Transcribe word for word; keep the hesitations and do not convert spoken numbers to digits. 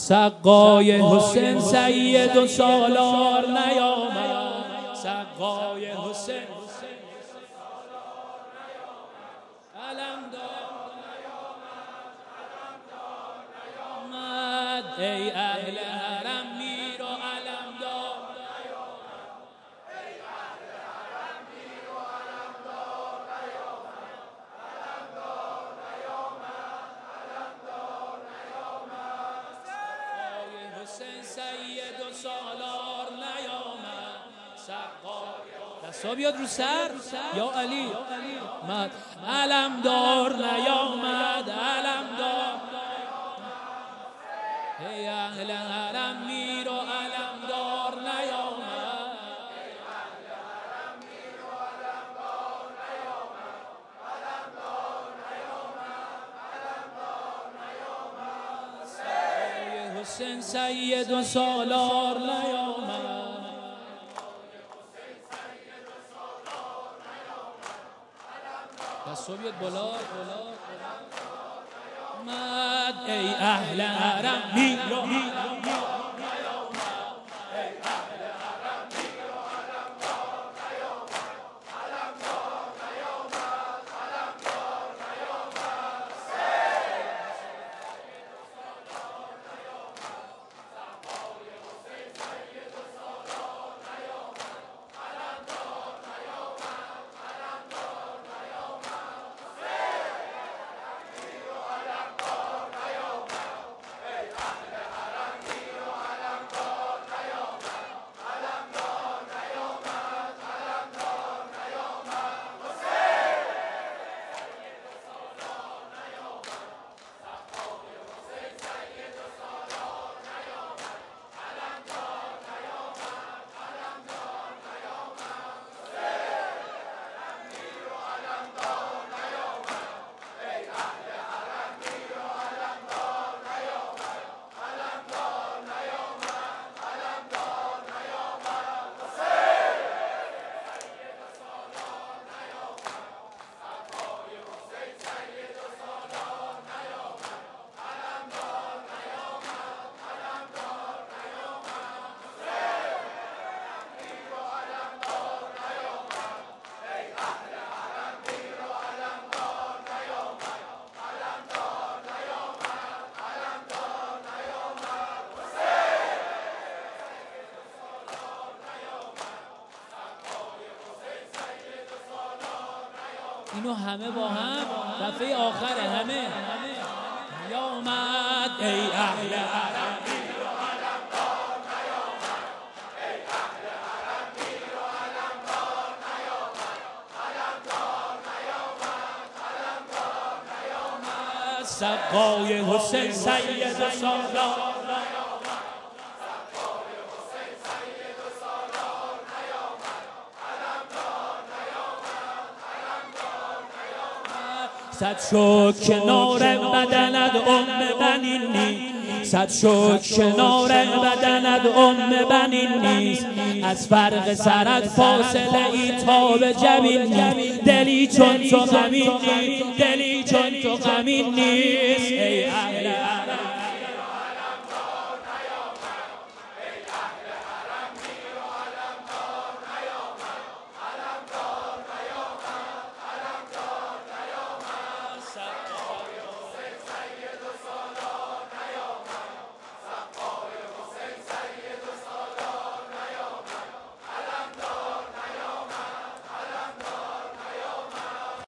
سقای حسین سید و سالار نیامد، سقای حسین علمدار نیامد، ای اهل حرم میر و علمدار نیامد، ای اهل حرم میر و علمدار نیامد، علمدار نیامد، علمدار نیامد، سقای حسین سید و سالار نیامد، سقای دستا بیاد رو سر یا علی مد، علمدار نیامد، علمدار ای اهل حرم میر و علمدار نیامد، ای اهل حرم میر و علمدار نیامد، علمدار نیامد، علمدار نیامد، سقای حسین سید و سالار نیامد، دستو بیاد بالا مد، ای اهل حرم میر و علمدار نیامد، ای اهل حرم میر و علمدار نیامد، علمدار نیامد، علمدار نیامد، سقای حسین سید و سالار نیامد، علمدار نیامد، علمدار نیامد، میر و علمدار نیامد، ای اهل حرم میر و علمدار نیامد، علمدار نیامد، علمدار نیامد، سقای حسین سید و سالار نیامد، علمدار نیامد، علمدار نیامد، میر و علمدار نیامد، ای اهل حرم میر و علمدار نیامد، علمدار نیامد، علمدار نیامد، سقای حسین سید و سالار نیامد، علمدار نیامد، علمدار نیامد، میر و علمدار نیامد، ای اهل حرم میر و علمدار نیامد، علمدار نیامد، علمدار نیامد، اینو همه با هم دفعه آخره، همه نیامد، ای اهل حرم میر و علمدار نیامد، ای اهل حرم میر و علمدار نیامد، علمدار نیامد، علمدار نیامد، سقای حسین سید و سالار نیامد، سقای حسین سید و سالار نیامد، علمدار نیامد، علمدار نیامد، صد شکر کنار بدنت ام بنین نیست، صد شکر کنار بدنت ام بنین نیست، از فرق سرت فاصله ای تا به جبین نیست، دلی چون تو غمین نیست، دلی چون تو غمین نیست، ای اهل